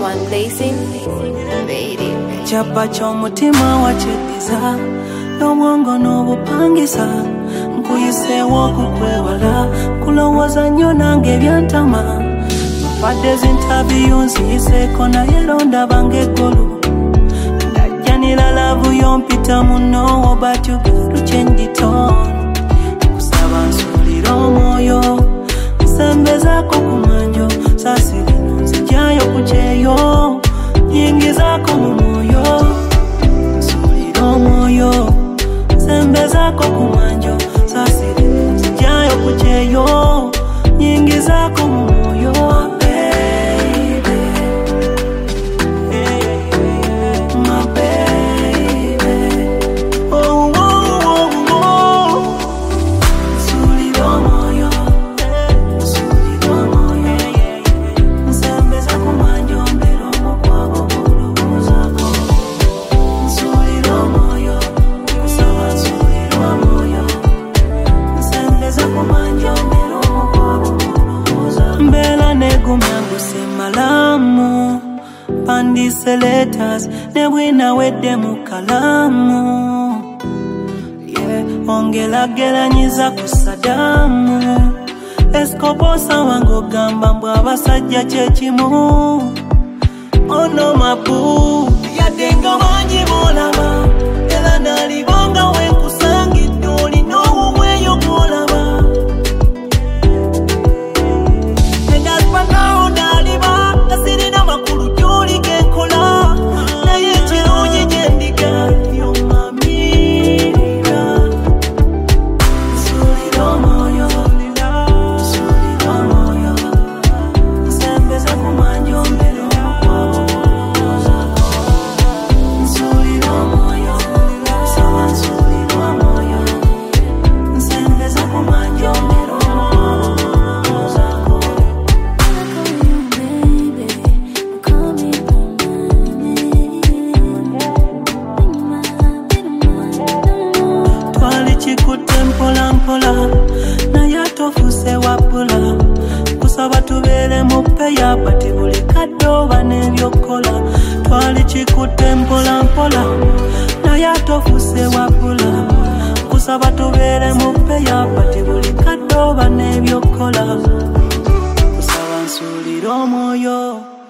One blazing, baby. Chapa chomutima wachetiza N'obwongo n'obupangisa Nkuyiseewo okukwewala Kulowooza nnyo nange byantama Mpadde zintabiyu nziyiseeko naye londaba ng'eggulu Ndajjanira love yompita muno but you got to change the tone Kusaba nsuulira omwoyo Nsembezaako ku manjo Saasi lino nzigyayo ku kyeyo Nyingizaako mu mwoyo Nsuulira omwoyo Nsembezaako ku manjo Saasi lino nzigyayo ku kyeyo Nyingizaako mu mwoyo Pandise letters nebwina wedde mu kalamu ongelageranyiza ku Sadamu Escobosa wange ogamba mbw abasajja kyekimu ono mabu yadde nga bangi bolaba era nalibonga wenkusangidde olina obumweyo gwolaba endasipagawo naliba tasirina makulu Kusaba tubeere mu peya bati buli kaddoba n'ebyokola twali kikutte mpola mpola naye atofuse wabula kusaba tubeere mu peya bati buli kaddoba n'ebyokola kusaba nsuulira omwoyo